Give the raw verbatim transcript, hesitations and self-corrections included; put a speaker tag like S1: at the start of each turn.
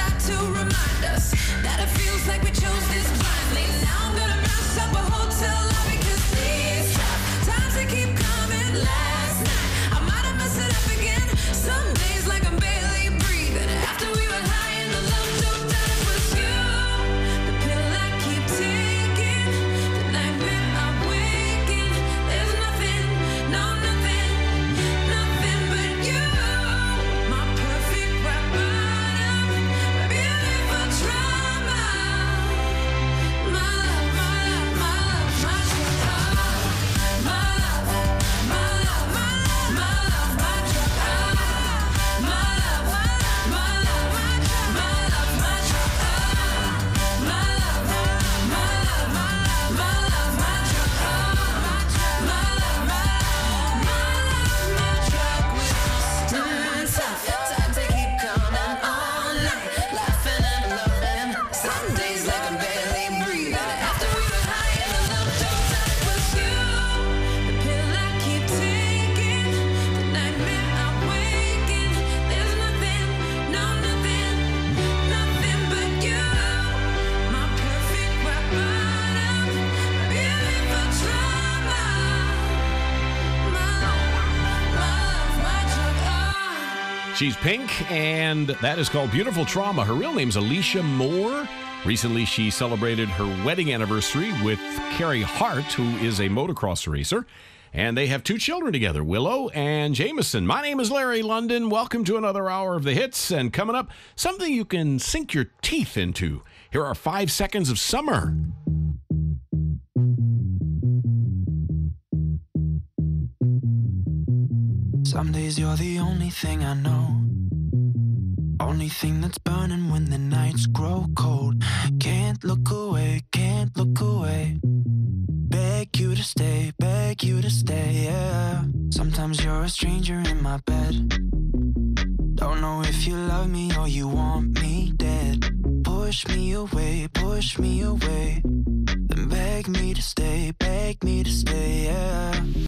S1: try to remind us that it feels like we chose this blindly. Now I'm gonna mess up a hotel lobby, cause these tough times they keep coming. Last night I might have messed it up again. Some days like I'm barely breathing. After we were high and the love took that it was you. The pill I keep taking, the nightmare I'm waking. There's nothing, no nothing, nothing but you. My perfect rock bottom, my beautiful trauma. My love, my love, my love, my true love. My love, my love, my love, my love, my true love. My love, my love, my love, my true, my love, my true love. My love, my love, my love, my love, my true love. My love, my love, my love, my true love. Tough times they keep coming all night, laughing and loving. Some days like I'm barely breathing. After we were high and the love took that it was you. The pill I keep taking, the nightmare I'm waking. There's nothing, no nothing, nothing but you. My perfect rock bottom, my beautiful trauma. My love, my love, my true love.
S2: She's Pink, and that is called Beautiful Trauma. Her real name's Alicia Moore. Recently, she celebrated her wedding anniversary with Carrie Hart, who is a motocross racer. And they have two children together, Willow and Jameson. My name is Larry London. Welcome to another hour of the hits. And coming up, something you can sink your teeth into. Here are five seconds of summer.
S3: Some days you're the only thing I know. Only thing that's burning when the nights grow cold. Can't look away, can't look away. Beg you to stay, beg you to stay, yeah. Sometimes you're a stranger in my bed. Don't know if you love me or you want me dead. Push me away, push me away. Then beg me to stay, beg me to stay, yeah.